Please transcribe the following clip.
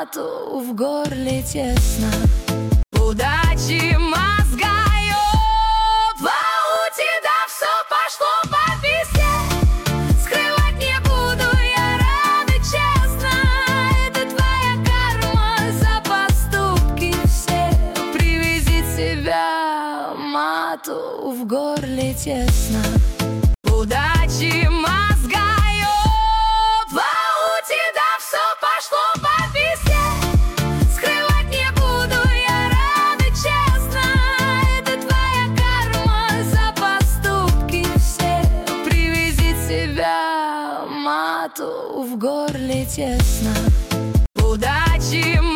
мату в горле тесно. Удачи мозгаю, у тебя все пошло по письме. Скрывать не буду, я рада честно. Это твоя карма за поступки все. Привези себя, мату в горле тесно. Удачи мозгаю, у тебя все пошло по письме. Скрывать не буду, я рада честно. Это твоя карма за поступки все. Привези себя, мату в горле тесно. Удачи